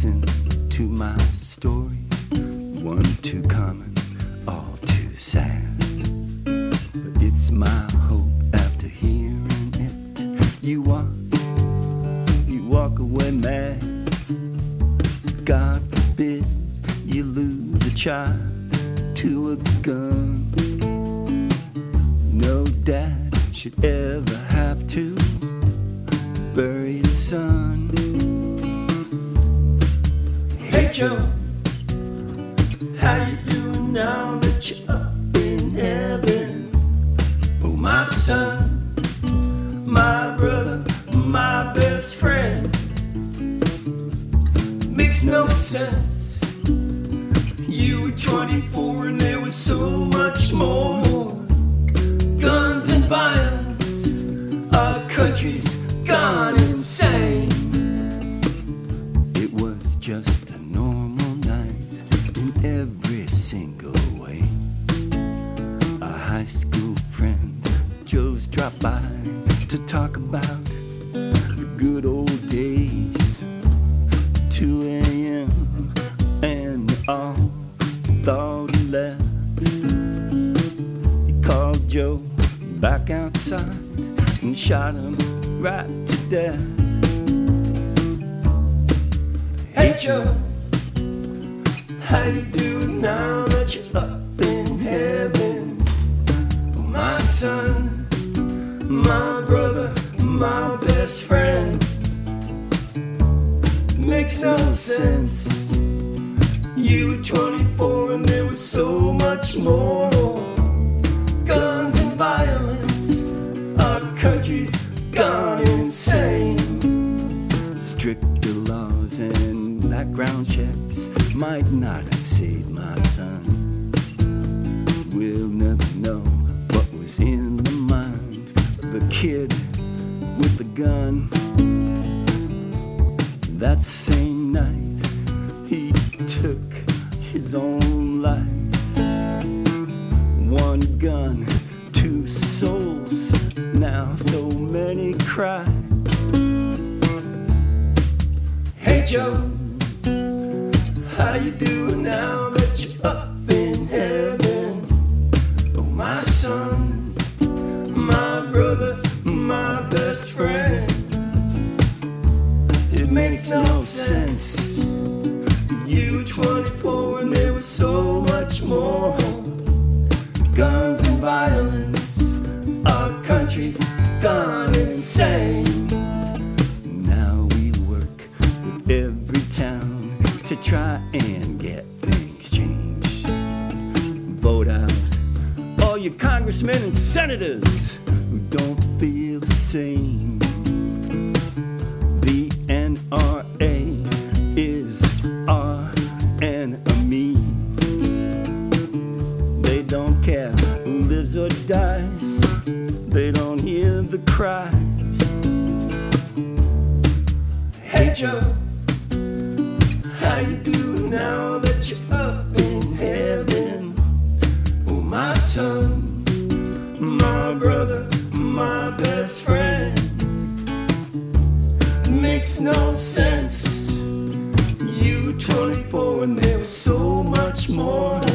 listen to my story. One too common, all too sad. But it's my hope after hearing it. You walk away mad. God forbid you lose a child to a gun. No dad should ever have to bury his son. Hey Joe, how you doing now that you're up in heaven? Oh my son, my brother, my best friend. Makes no sense. You were 24 and there was so much more. Guns and violence, our country's gone insane. It was just a normal night in every single way. Our high school friend Joe's dropped by to talk about the good old days. 2 a.m. and all thought he left. He called Joe back outside and shot him right to death. Hey Joe, how you doing now that you're up in heaven? Oh, my son, my brother, my best friend. Makes no sense. You were 24 and there was so much more. Guns and violence, our country's gone insane. Stricter laws and background checks might not have saved my son. We'll never know what was in the mind of the kid with the gun. That same night, he took his own life. One gun, 2 souls, now so many cry. Hey Joe, how you doing now that you're up in heaven? Oh my son, my brother, my best friend. It makes no sense. You were 24 and there was so much more. Guns and violence, our country's gone insane. Now we work with every town to try and get things changed. Vote out all your congressmen and senators who don't feel the same. The NRA is our enemy. They don't care who lives or dies. They don't hear the cries. Hey Joe, how you doing now that you're up in heaven? Oh my son, my brother, my best friend. Makes no sense. You were 24 and there was so much more.